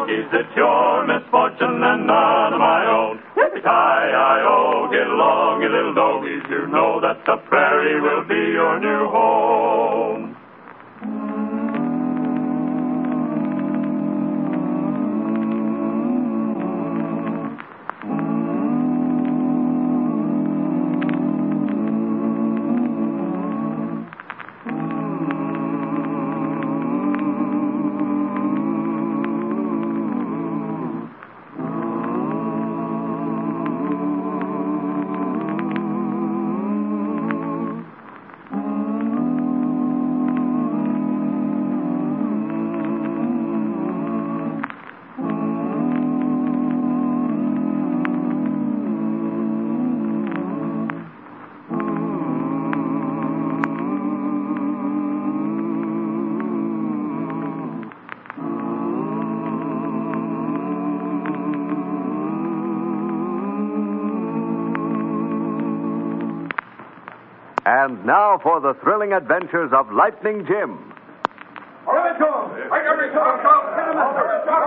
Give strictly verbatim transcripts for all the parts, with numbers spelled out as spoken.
doggies, it's your misfortune and none of my own. Yippee-ki-yi-o, get along, you little doggies. You know that the prairie will be your new home. And now for the thrilling adventures of Lightning Jim. All right, Tom. I got me some Tom. Hit him up.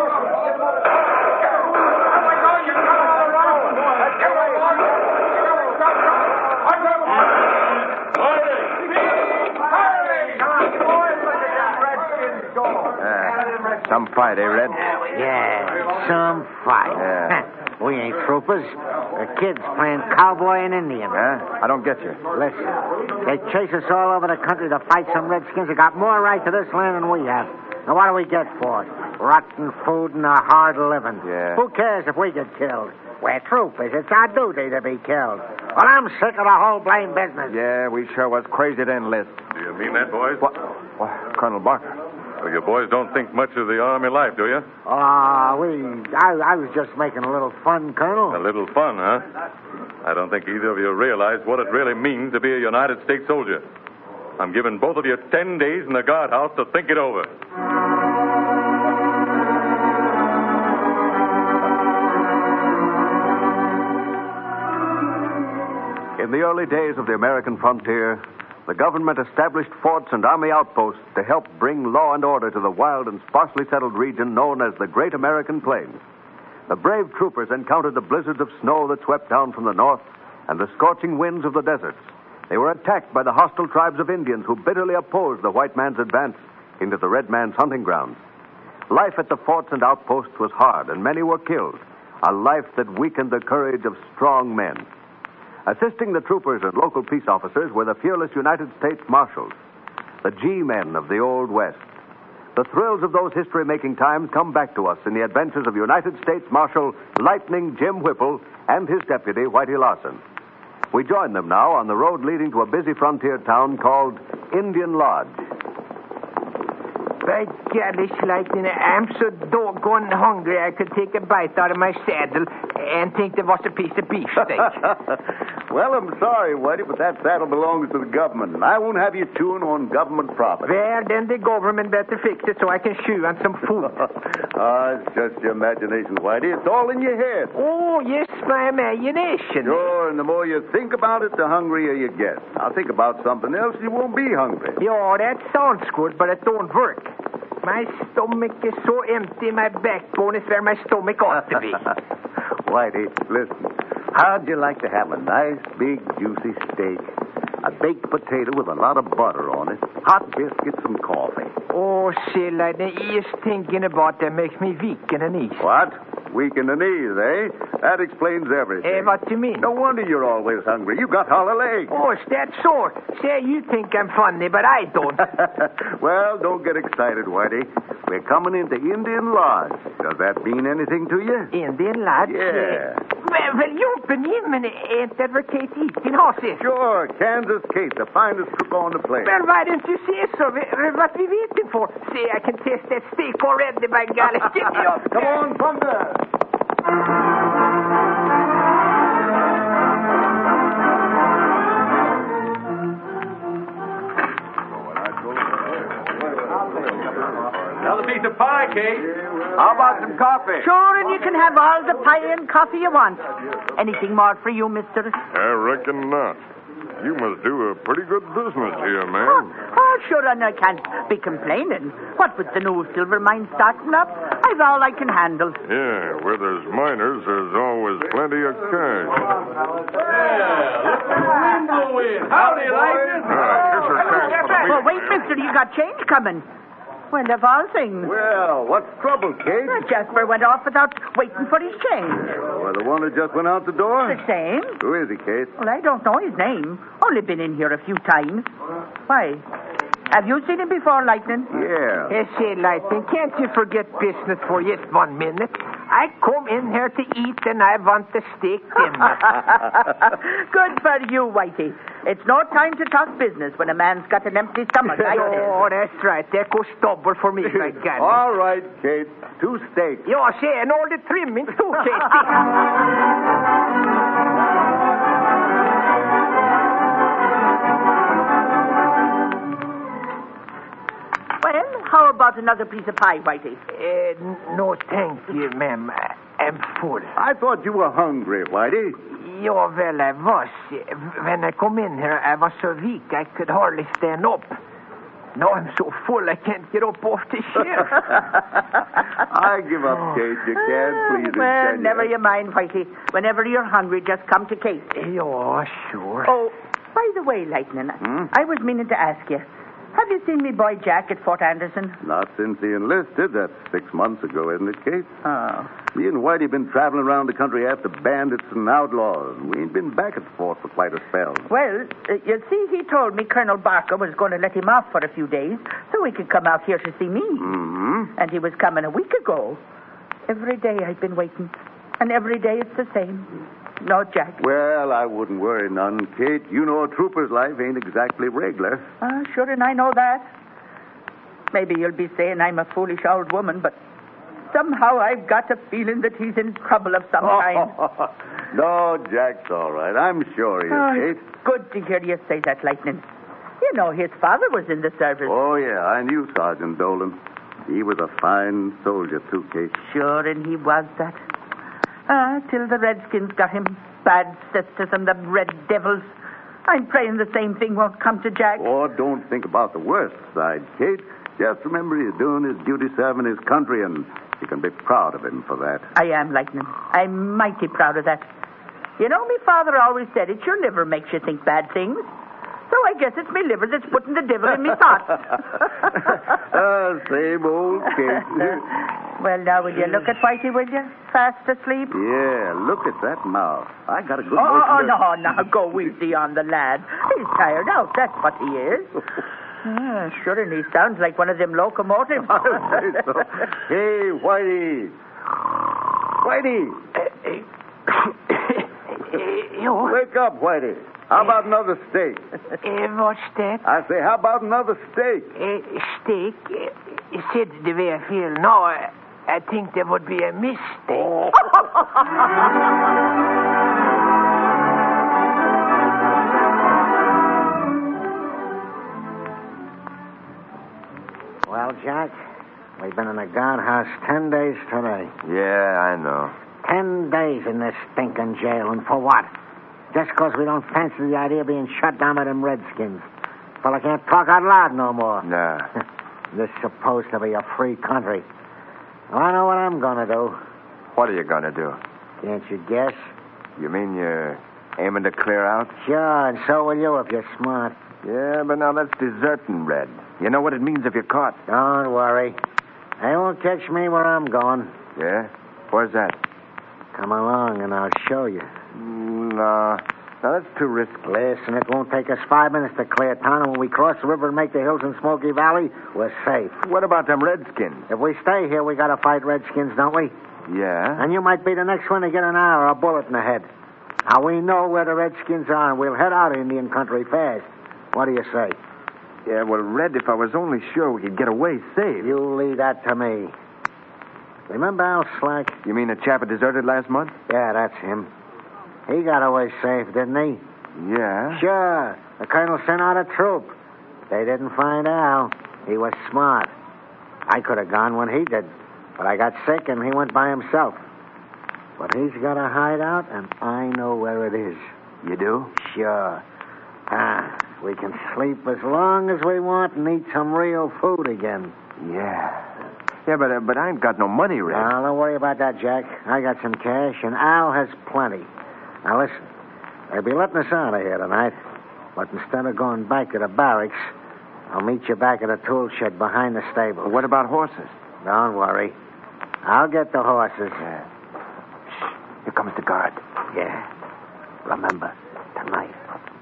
Uh, some fight, eh, Red? Yeah, some fight. Yeah. We ain't troopers. The kids playing cowboy and Indian. Huh? I don't get you. Listen, they chase us all over the country to fight some redskins that got more right to this land than we have. Now, what do we get for it? Rotten food and a hard living. Yeah. Who cares if we get killed? We're troopers. It's our duty to be killed. Well, I'm sick of the whole blame business. Yeah, we sure was crazy to enlist. Do you mean that, boys? What? What? Colonel Barker. Well, you boys don't think much of the Army life, do you? Ah, uh, we... I, I was just making a little fun, Colonel. A little fun, huh? I don't think either of you realize what it really means to be a United States soldier. I'm giving both of you ten days in the guardhouse to think it over. In the early days of the American frontier, the government established forts and army outposts to help bring law and order to the wild and sparsely settled region known as the Great American Plains. The brave troopers encountered the blizzards of snow that swept down from the north and the scorching winds of the deserts. They were attacked by the hostile tribes of Indians who bitterly opposed the white man's advance into the red man's hunting grounds. Life at the forts and outposts was hard, and many were killed, a life that weakened the courage of strong men. Assisting the troopers and local peace officers were the fearless United States Marshals, the G-men of the Old West. The thrills of those history-making times come back to us in the adventures of United States Marshal Lightning Jim Whipple and his deputy, Whitey Larson. We join them now on the road leading to a busy frontier town called Indian Lodge. By golly, Lightning, I'm so doggone hungry I could take a bite out of my saddle and think there was a piece of beefsteak. Well, I'm sorry, Whitey, but that saddle belongs to the government, and I won't have you chewing on government property. Well, then the government better fix it so I can chew on some food. Ah, it's just your imagination, Whitey. It's all in your head. Oh, yes, my imagination. Sure, and the more you think about it, the hungrier you get. Now, think about something else, you won't be hungry. Yeah, that sounds good, but it don't work. My stomach is so empty, my backbone is where my stomach ought to be. Whitey, listen. How'd you like to have a nice, big, juicy steak, a baked potato with a lot of butter on it, hot biscuits, and coffee? Oh, see, Lightning, just thinking about that makes me weak in the knees. What? Weak in the knees, eh? That explains everything. Eh, what do you mean? No wonder you're always hungry. You got hollow legs. Oh, is that so? Say, you think I'm funny, but I don't. Well, don't get excited, Whitey. We're coming into Indian Lodge. Does that mean anything to you? Indian Lodge? Yeah. Well, well, you open him, and ain't that where Kate eating horses? Sure, Kansas Kate, the finest cook on the place. Well, why don't you say so? What we waiting for? See, I can taste that steak already, by golly. Get me up. Come on, Thunder. Another piece of pie, Kate. How about some coffee? Sure, and you can have all the pie and coffee you want. Anything more for you, mister? I reckon not. You must do a pretty good business here, Oh, man. oh Oh, sure, and I can't be complaining. What with the new silver mine starting up, I've all I can handle. Yeah, where there's miners, there's always plenty of cash. Howdy, Lightning. Well, wait, mister, you got change coming. Well, of all things. Well, what's trouble, Kate? Uh, Jasper went off without waiting for his change. Well, the one that just went out the door? The same. Who is he, Kate? Well, I don't know his name. Only been in here a few times. Why? Have you seen him before, Lightning? Yeah. Yes, say, Lightning, can't you forget business for just one minute? I come in here to eat, and I want the steak dinner. Good for you, Whitey. It's no time to talk business when a man's got an empty stomach. I Oh, that's right. That goes double for me, my God. All right, Kate. Two steaks. You say, and all the trimmings too, Casey. Well, how about another piece of pie, Whitey? Uh, no, thank you, ma'am. I'm full. I thought you were hungry, Whitey. Yeah, well, I was. When I come in here, I was so weak I could hardly stand up. Now I'm so full I can't get up off the chair. I give up, Kate. You can't please Well, can never you? you mind, Whitey. Whenever you're hungry, just come to Kate. Yeah, sure. Oh, by the way, Lightning, Hmm? I was meaning to ask you, have you seen me boy Jack at Fort Anderson? Not since he enlisted. That's six months ago, isn't it, Kate? Oh. Me and Whitey been traveling around the country after bandits and outlaws. We ain't been back at the fort for quite a spell. Well, uh, you see, he told me Colonel Barker was going to let him off for a few days so he could come out here to see me. Mm-hmm. And he was coming a week ago. Every day I've been waiting. And every day it's the same. No, Jack. Well, I wouldn't worry none, Kate. You know a trooper's life ain't exactly regular. Ah, sure, and I know that. Maybe you'll be saying I'm a foolish old woman, but somehow I've got a feeling that he's in trouble of some kind. No, Jack's all right. I'm sure he is, Oh, Kate. it's good to hear you say that, Lightning. You know, his father was in the service. Oh, yeah, I knew Sergeant Dolan. He was a fine soldier, too, Kate. Sure, and he was that. Ah, till the Redskins got him. Bad sisters and the Red Devils. I'm praying the same thing won't come to Jack. Oh, don't think about the worst side, Kate. Just remember he's doing his duty serving his country, and you can be proud of him for that. I am, Lightning. I'm mighty proud of that. You know, me father always said it's your liver makes you think bad things. So I guess it's me liver that's putting the devil in me thoughts. Ah, same old Kate. Well, now, will you look at Whitey, will you? Fast asleep? Yeah, look at that mouth. I got a good Oh, oh, notion oh, to- no, now, go easy on the lad. He's tired out, that's what he is. Ah, sure, and he sounds like one of them locomotives. I'll say so. Hey, Whitey. Whitey. You? Wake up, Whitey. How about another steak? Uh, what's that? I say, how about another steak? Uh, steak? Uh, said the way I feel now, I, I think there would be a mistake. Well, Jack, we've been in the guardhouse ten days today. Yeah, I know. Ten days in this stinking jail, and for what? Just because we don't fancy the idea of being shut down by them Redskins. Fella can't talk out loud no more. Nah. This is supposed to be a free country. Well, I know what I'm going to do. What are you going to do? Can't you guess? You mean you're aiming to clear out? Sure, and so will you if you're smart. Yeah, but now that's deserting, Red. You know what it means if you're caught. Don't worry. They won't catch me where I'm going. Yeah? Where's that? Come along and I'll show you. No. No, that's too risky. Listen, it won't take us five minutes to clear town, and when we cross the river and make the hills in Smoky Valley, we're safe. What about them Redskins? If we stay here, we gotta fight Redskins, don't we? Yeah? And you might be the next one to get an arrow or a bullet in the head. Now, we know where the Redskins are, and we'll head out of Indian country fast. What do you say? Yeah, well, Red, if I was only sure we could get away safe. You leave that to me. Remember Al Slack? You mean the chap that deserted last month? Yeah, that's him. He got away safe, didn't he? Yeah? Sure. The colonel sent out a troop. They didn't find Al. He was smart. I could have gone when he did, but I got sick and he went by himself. But he's got a hideout, and I know where it is. You do? Sure. Ah, We can sleep as long as we want and eat some real food again. Yeah. Yeah, but uh, but I ain't got no money, Red. Now, don't worry about that, Jack. I got some cash, and Al has plenty. Now, listen. They'll be letting us out of here tonight. But instead of going back to the barracks, I'll meet you back at the tool shed behind the stable. What about horses? Don't worry. I'll get the horses. Yeah. Shh. Here comes the guard. Yeah. Remember, tonight.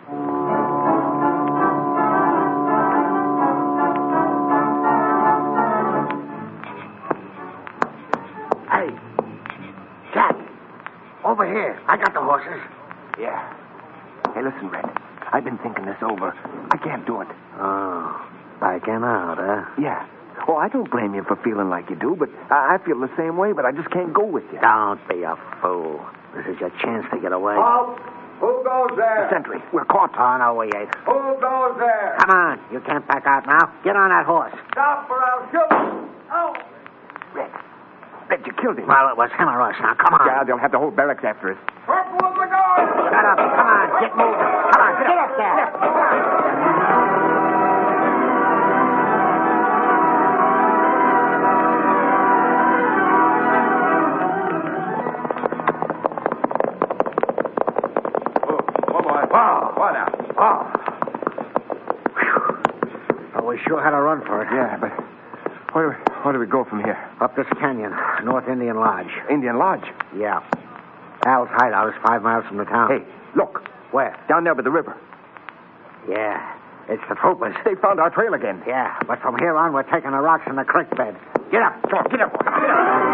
Hey, Jack. Over here. I got the horses. Yeah. Hey, listen, Red. I've been thinking this over. I can't do it. Oh, backing out, huh? Yeah. Oh, I don't blame you for feeling like you do, but I, I feel the same way, but I just can't go with you. Don't be a fool. This is your chance to get away. Halt! Who goes there? The sentry. We're caught. Oh, no, we ain't. Who goes there? Come on. You can't back out now. Get on that horse. Stop or I'll shoot. Oh! Red. Red, you killed him. Well, it was him or us. Now, come on. Yeah, they'll have the whole barracks after us. Purple of the guard! Shut up. Come on. Get moving. Come on. Get up there. Come on. We sure had to run for it. Yeah, but where, where do we go from here? Up this canyon, North Indian Lodge. Indian Lodge? Yeah. Al's hideout is five miles from the town. Hey, look. Where? Down there by the river. Yeah. It's the troopers. They found our trail again. Yeah, but from here on, we're taking the rocks in the creek bed. Get up. Come on, get up. Come on, get up.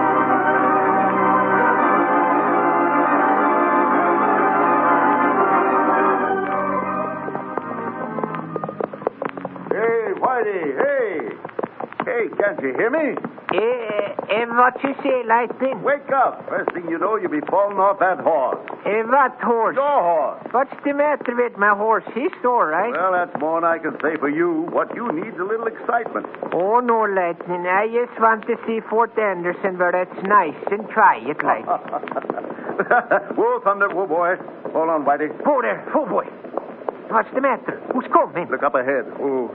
Can't you hear me? Eh, eh, what you say, Lightning? Wake up. First thing you know, you'll be falling off that horse. Eh, what horse? Your horse. What's the matter with my horse? He's all right. Well, that's more than I can say for you. What you need's a little excitement. Oh, no, Lightning. I just want to see Fort Anderson where it's nice and quiet, like. Whoa, Thunder. Whoa, boy. Hold on, Whitey. Whoa there. Oh, boy. What's the matter? Who's coming? Look up ahead. Whoa.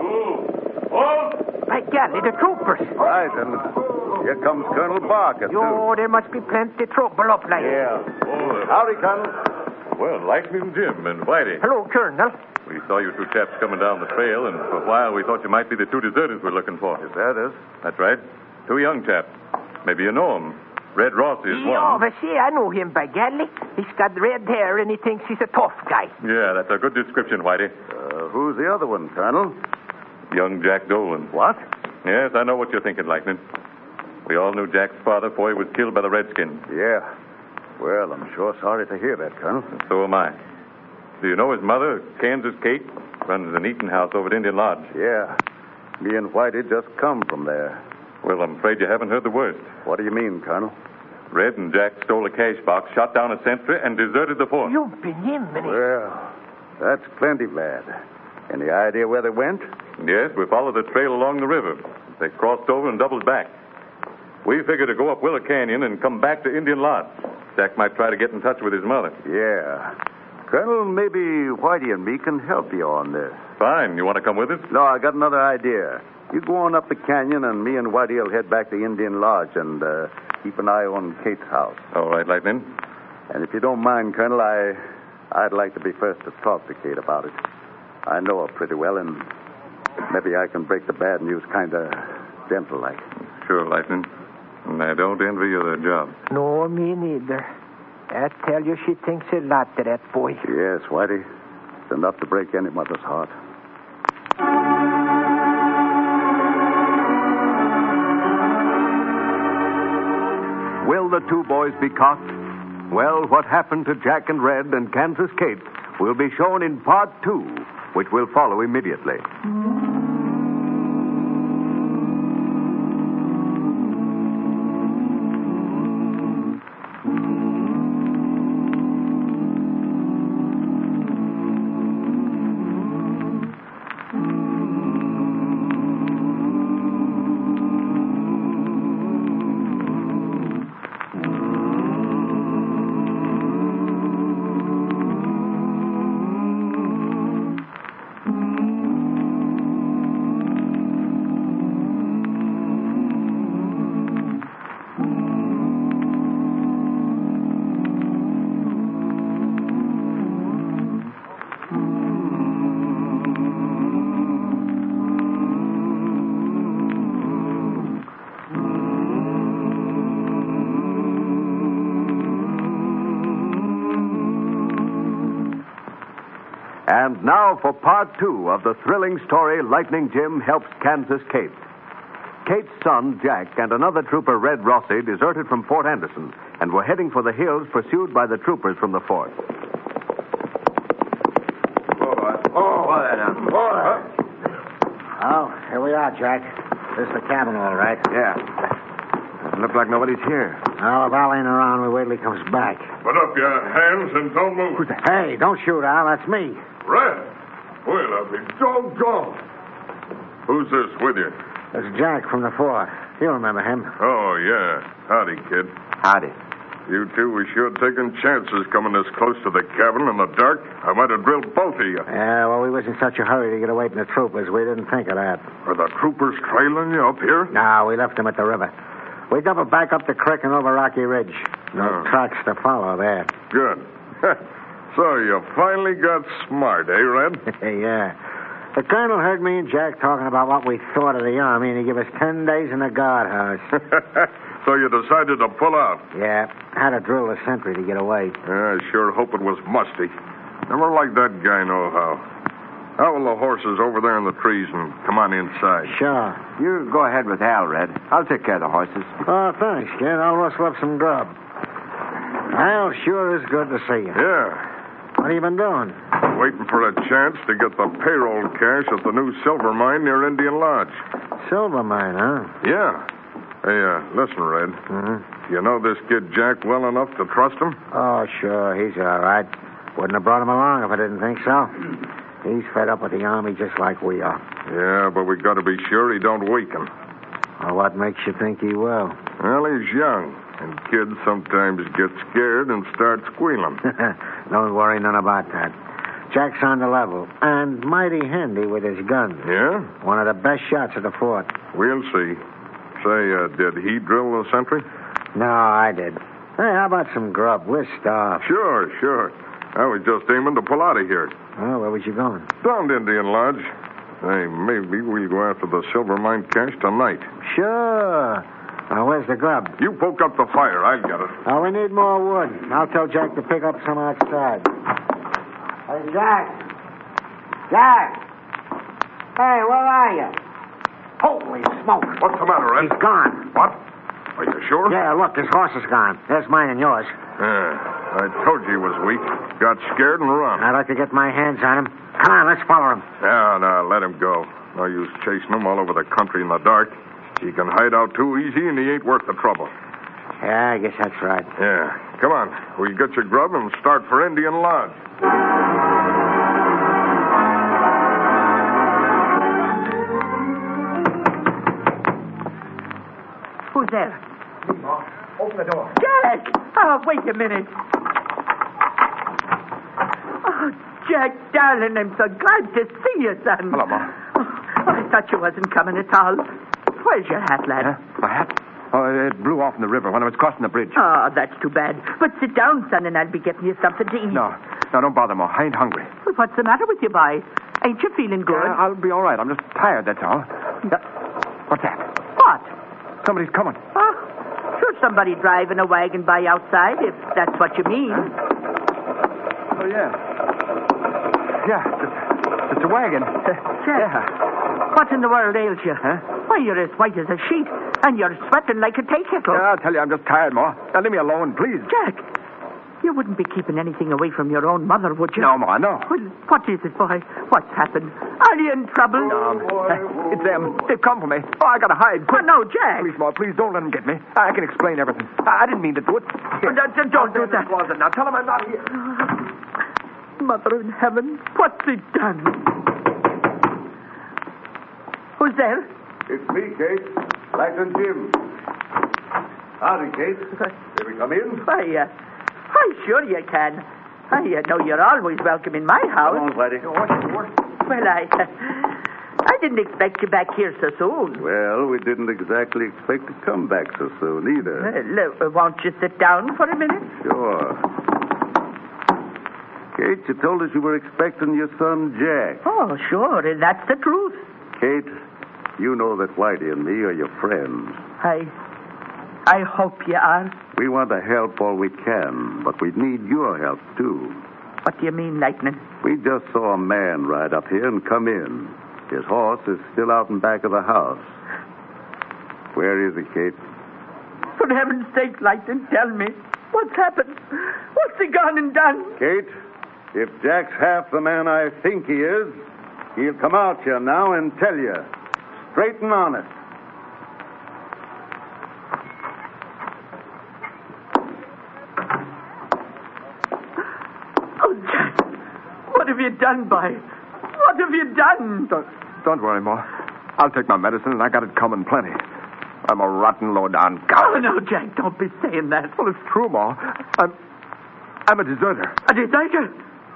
Oh! My golly, the troopers. Right, and here comes Colonel Barker, too. Yo, there must be plenty trouble up, like. Yeah. Oh, Howdy, Colonel. well, Lightning Jim and Whitey. Hello, Colonel. We saw you two chaps coming down the trail, and for a while we thought you might be the two deserters we're looking for. Is that it? That's right. Two young chaps. Maybe you know them. Red Ross is Yeah, one. but see, I know him, by golly. He's got red hair, and he thinks he's a tough guy. Yeah, that's a good description, Whitey. Uh, who's the other one, Colonel? Young Jack Dolan. What? Yes, I know what you're thinking, Lightning. We all knew Jack's father before he was killed by the Redskins. Yeah. Well, I'm sure sorry to hear that, Colonel. And so am I. Do you know his mother, Kansas Kate, runs an eating house over at Indian Lodge? Yeah. Me and Whitey just come from there. Well, I'm afraid you haven't heard the worst. What do you mean, Colonel? Red and Jack stole a cash box, shot down a sentry, and deserted the fort. You've been him, and he... Well, that's plenty bad. Any idea where they went? Yes, we followed the trail along the river. They crossed over and doubled back. We figured to go up Willow Canyon and come back to Indian Lodge. Jack might try to get in touch with his mother. Yeah. Colonel, maybe Whitey and me can help you on this. Fine. You want to come with us? No, I got another idea. You go on up the canyon, and me and Whitey will head back to Indian Lodge and uh, keep an eye on Kate's house. All right, Lightning. And if you don't mind, Colonel, I, I'd like to be first to talk to Kate about it. I know her pretty well, and maybe I can break the bad news kind of gentle-like. Sure, Lightning. And I don't envy you the job. No, me neither. I tell you, she thinks a lot of that boy. Yes, Whitey. It's enough to break any mother's heart. Will the two boys be caught? Well, what happened to Jack and Red and Kansas Kate will be shown in part two, which will follow immediately. And now for part two of the thrilling story, Lightning Jim Helps Kansas Kate. Kate's son, Jack, and another trooper, Red Rossi, deserted from Fort Anderson and were heading for the hills pursued by the troopers from the fort. Oh, here we are, Jack. This is the cabin, all right. Yeah. Doesn't look like nobody's here. Well, if Al ain't around, we wait till he comes back. Put up your hands and don't move. Who's that? Hey, don't shoot, Al. That's me. Red. Well, I'll be doggone. Who's this with you? It's Jack from the fort. You remember him. Oh, yeah. Howdy, kid. Howdy. You two were sure taking chances coming this close to the cabin in the dark. I might have drilled both of you. Yeah, well, we was in such a hurry to get away from the troopers, we didn't think of that. Are the troopers trailing you up here? No, we left them at the river. We doubled back up the creek and over Rocky Ridge. No Oh. tracks to follow there. Good. So you finally got smart, eh, Red? Yeah. The colonel heard me and Jack talking about what we thought of the Army, and he gave us ten days in the guardhouse. So you decided to pull out? Yeah. Had to drill the sentry to get away. Yeah, I sure hope it was musty. Never liked that guy nohow. How will the horses over there in the trees and come on inside? Sure. You go ahead with Al, Red. I'll take care of the horses. Oh, thanks, kid. I'll rustle up some grub. Well, sure is good to see you. Yeah. What have you been doing? Waiting for a chance to get the payroll cash at the new silver mine near Indian Lodge. Silver mine, huh? Yeah. Hey, uh, listen, Red. Mm-hmm. You know this kid Jack well enough to trust him? Oh, sure. He's all right. Wouldn't have brought him along if I didn't think so. He's fed up with the Army just like we are. Yeah, but we got to be sure he don't weaken. Well, what makes you think he will? Well, he's young, and kids sometimes get scared and start squealing. Don't worry none about that. Jack's on the level, and mighty handy with his gun. Yeah? One of the best shots at the fort. We'll see. Say, uh, did he drill the sentry? No, I did. Hey, how about some grub? We're starved. Sure, sure. I was just aiming to pull out of here. Oh, where was you going? Down to Indian Lodge. Hey, maybe we'll go after the silver mine cache tonight. Sure. Now, where's the grub? You poke up the fire. I'll get it. Oh, we need more wood. I'll tell Jack to pick up some outside. Hey, Jack. Jack. Hey, where are you? Holy smoke. What's the matter, Red? He's gone. What? Are you sure? Yeah, look, his horse is gone. There's mine and yours. Yeah, I told you he was weak. Got scared and run. I'd like to get my hands on him. Come on, let's follow him. Yeah, no, let him go. No use chasing him all over the country in the dark. He can hide out too easy, and he ain't worth the trouble. Yeah, I guess that's right. Yeah. Come on. We'll get your grub and start for Indian Lodge. Who's there? Open the door. Jack! Oh, wait a minute. Oh, Jack, darling, I'm so glad to see you, son. Hello, Ma. Oh, I thought you wasn't coming at all. Where's your hat, lad? Huh? My hat? Oh, it blew off in the river when I was crossing the bridge. Oh, that's too bad. But sit down, son, and I'll be getting you something to eat. No, no, don't bother, Ma. I ain't hungry. Well, what's the matter with you, boy? Ain't you feeling good? Yeah, I'll be all right. I'm just tired, that's all. Uh, what's that? What? Somebody's coming. Oh, sure, somebody driving a wagon by outside, if that's what you mean. Oh, yeah. Yeah, it's, it's a wagon. Jack, Yeah. what in the world ails you? Huh? Why, you're as white as a sheet, and you're sweating like a tea kettle. Yeah, I'll tell you, I'm just tired, Ma. Now, leave me alone, please. Jack, you wouldn't be keeping anything away from your own mother, would you? No, Ma, no. Well, what is it, boy? What's happened? Are you in trouble? No, uh, it's them. They've come for me. Oh, I gotta hide. Oh, Quick. no, Jack. Please, Ma, please don't let them get me. I can explain everything. I, I didn't mean to do it. Oh, don't don't, don't do that. Closet. Now, tell them I'm not here. Mother in heaven, what's he done? Who's there? It's me, Kate. Lightning Jim. Howdy, Kate. May we come in? Why, uh, why, sure you can. I uh, know you're always welcome in my house. Come on, Whitey. Well, I, uh, I didn't expect you back here so soon. Well, we didn't exactly expect to come back so soon either. Well, uh, won't you sit down for a minute? Sure. Kate, you told us you were expecting your son, Jack. Oh, sure, and that's the truth. Kate, you know that Whitey and me are your friends. I, I hope you are. We want to help all we can, but we need your help, too. What do you mean, Lightning? We just saw a man ride up here and come in. His horse is still out in back of the house. Where is he, Kate? For heaven's sake, Lightning, tell me. What's happened? What's he gone and done? Kate, if Jack's half the man I think he is, he'll come out here now and tell you. Straight and honest. Oh, Jack, what have you done, boy? What have you done? Don't, don't worry, Ma. I'll take my medicine, and I got it coming plenty. I'm a rotten, low-down Oh, coward. no, Jack, don't be saying that. Well, it's true, Ma. I'm, I'm a deserter. A deserter?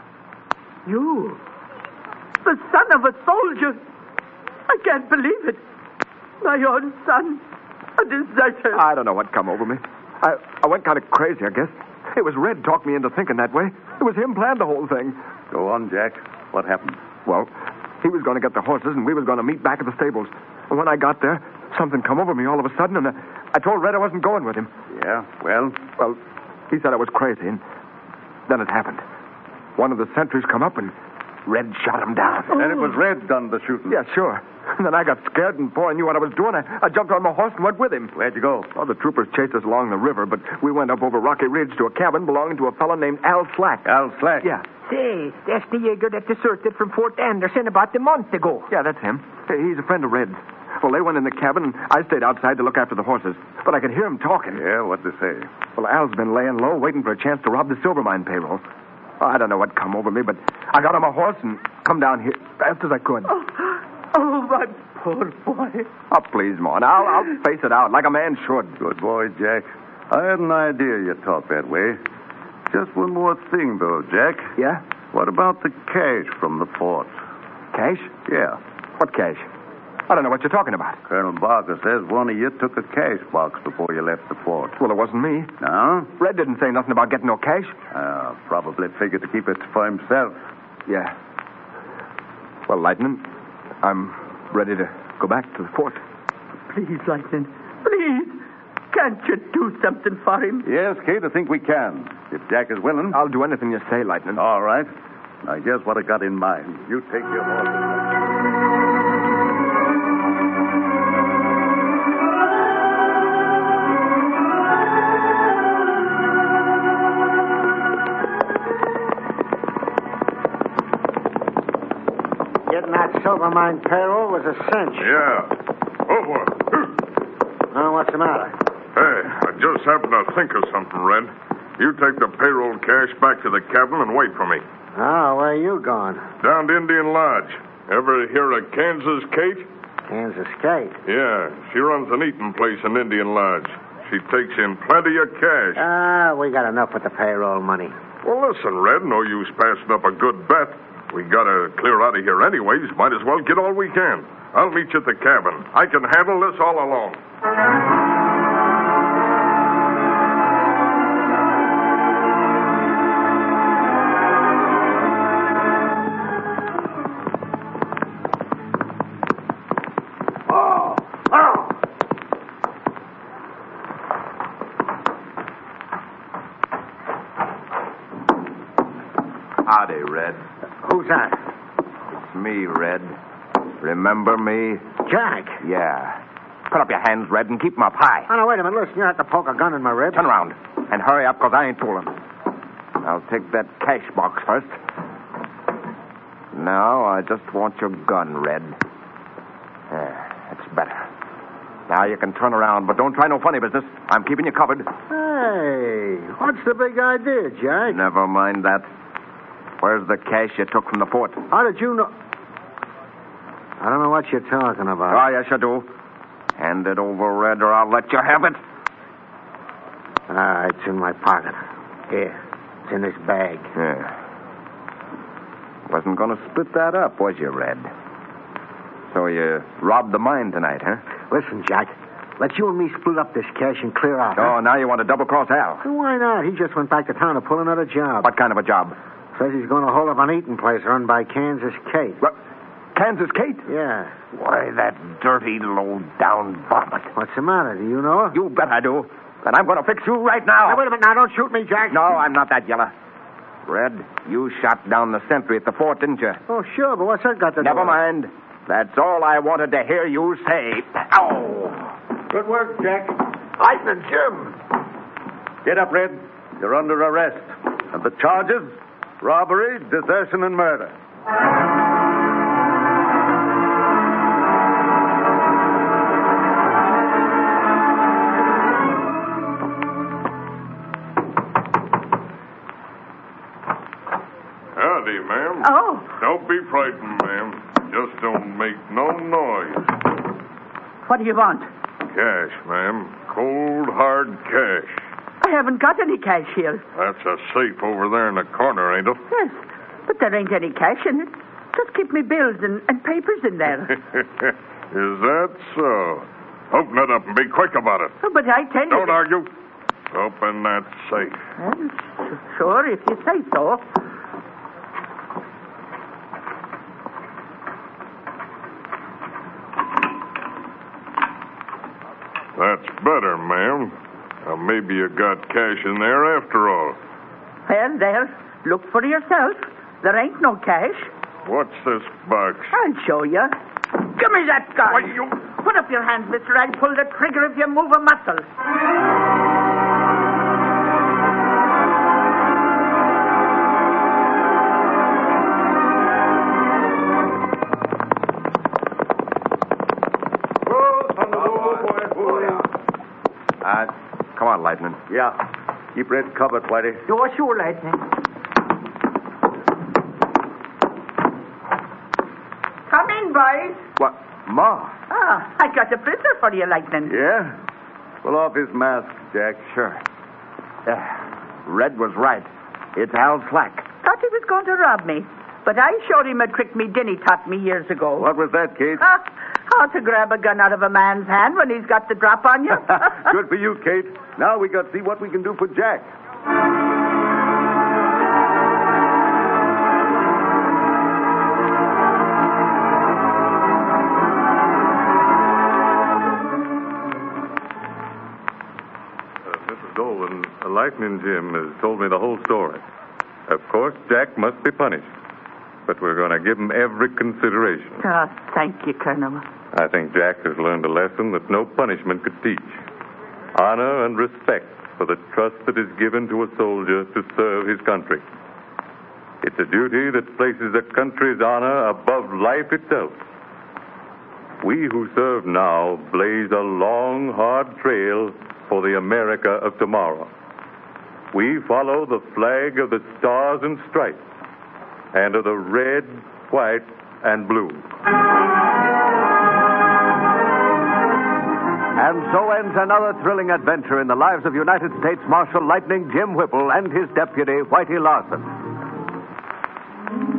You? The son of a soldier? I can't believe it. My own son. A deserter. I don't know what come over me. I, I went kind of crazy, I guess. It was Red talked me into thinking that way. It was him planned the whole thing. Go on, Jack. What happened? Well, he was going to get the horses, and we was going to meet back at the stables. And when I got there, something come over me all of a sudden, and uh, I told Red I wasn't going with him. Yeah, well? Well, he said I was crazy, and then it happened. One of the sentries come up, and Red shot him down. Oh. And it was Red done the shooting? Yeah, sure. And then I got scared, and before I knew what I was doing, I, I jumped on my horse and went with him. Where'd you go? Oh, the troopers chased us along the river, but we went up over Rocky Ridge to a cabin belonging to a fellow named Al Slack. Al Slack? Yeah. Say, that's the Jaeger that deserted from Fort Anderson about a month ago. Yeah, that's him. He's a friend of Red's. Well, they went in the cabin, and I stayed outside to look after the horses. But I could hear him talking. Yeah, what'd they say? Well, Al's been laying low, waiting for a chance to rob the silver mine payroll. Oh, I don't know what come over me, but I got on my horse and come down here fast as I could. Oh, oh my poor boy. Oh, please, Maud. I'll, I'll face it out like a man should. Good boy, Jack. I had an idea you talk that way. Just one more thing, though, Jack. Yeah? What about the cash from the fort? Cash? Yeah. What cash? I don't know what you're talking about. Colonel Barker says one of you took a cash box before you left the fort. Well, it wasn't me. No? Red didn't say nothing about getting no cash. Uh, probably figured to keep it for himself. Yeah. Well, Lightning, I'm ready to go back to the fort. Please, Lightning, please. Can't you do something for him? Yes, Kate, I think we can. If Jack is willing. I'll do anything you say, Lightning. All right. Now, here's what I got in mind. You take your horse. Getting that silver mine payroll was a cinch. Yeah. Over. Oh, what's the matter? Hey, I just happened to think of something, Red. You take the payroll cash back to the cabin and wait for me. Oh, where are you going? Down to Indian Lodge. Ever hear of Kansas Kate? Kansas Kate. Yeah, she runs an eating place in Indian Lodge. She takes in plenty of cash. Ah, we got enough with the payroll money. Well, listen, Red, no use passing up a good bet. We gotta clear out of here anyways. Might as well get all we can. I'll meet you at the cabin. I can handle this all alone. Oh, oh. Howdy, Red. Who's that? It's me, Red. Remember me? Jack. Yeah. Put up your hands, Red, and keep 'em up high. Oh, no, wait a minute. Listen, you have to poke a gun in my ribs. Turn around. And hurry up, because I ain't fooling. I'll take that cash box first. Now, I just want your gun, Red. There, that's better. Now you can turn around, but don't try no funny business. I'm keeping you covered. Hey, what's the big idea, Jack? Never mind that. Where's the cash you took from the fort? How did you know? I don't know what you're talking about. Oh, yes, you do. Hand it over, Red, or I'll let you have it. Ah, it's in my pocket. Here, it's in this bag. Yeah. Wasn't going to split that up, was you, Red? So you robbed the mine tonight, huh? Listen, Jack, let you and me split up this cash and clear out. Oh, huh? now you want to double-cross Al. Why not? He just went back to town to pull another job. What kind of a job? Says he's going to hold up an eating place run by Kansas Kate. What? Kansas Kate? Yeah. Why, that dirty, low-down varmint. What's the matter? Do you know her? You bet I do. And I'm going to fix you right now. Now, wait a minute. Now, don't shoot me, Jack. No, I'm not that yellow. Red, you shot down the sentry at the fort, didn't you? Oh, sure, but what's that got to do Never with it? mind. That's all I wanted to hear you say. Ow! Good work, Jack. Lightning Jim. Get up, Red. You're under arrest. And the charges? Robbery, desertion, and murder. Howdy, ma'am. Oh, Don't be frightened, ma'am. Just don't make no noise. what do you want? Cash, ma'am. Cold, hard cash. I haven't got any cash here. That's a safe over there in the corner, ain't it? Yes, but there ain't any cash in it. Just keep me bills and, and papers in there. Is that so? Open it up and be quick about it. Oh, but I tell you... Don't argue. Open that safe. Well, sure, if you say so. That's better, ma'am. Now, maybe you got cash in there after all. Well, there, look for yourself. There ain't no cash. What's this box? I'll show you. Give me that gun. Why, you... Put up your hands, mister. I'll pull the trigger if you move a muscle. Uh, come on, Lightning. Yeah. Keep Red covered, Whitey. You're sure, Lightning. Come in, boys. What? Ma? Ah, I got a prisoner for you, Lightning. Yeah? Pull off his mask, Jack. Sure. Uh, Red was right. It's Al Slack. Thought he was going to rob me. But I showed him a trick me Dinny taught me years ago. What was that, Kate? Ah, how to grab a gun out of a man's hand when he's got the drop on you. Good for you, Kate. Now we got to see what we can do for Jack. Missus Dolan, Lightning Jim has told me the whole story. Of course, Jack must be punished. But we're going to give him every consideration. Ah, thank you, Colonel. I think Jack has learned a lesson that no punishment could teach. Honor and respect for the trust that is given to a soldier to serve his country. It's a duty that places a country's honor above life itself. We who serve now blaze a long, hard trail for the America of tomorrow. We follow the flag of the stars and stripes and of the red, white, and blue. And so ends another thrilling adventure in the lives of United States Marshal Lightning Jim Whipple and his deputy, Whitey Larson.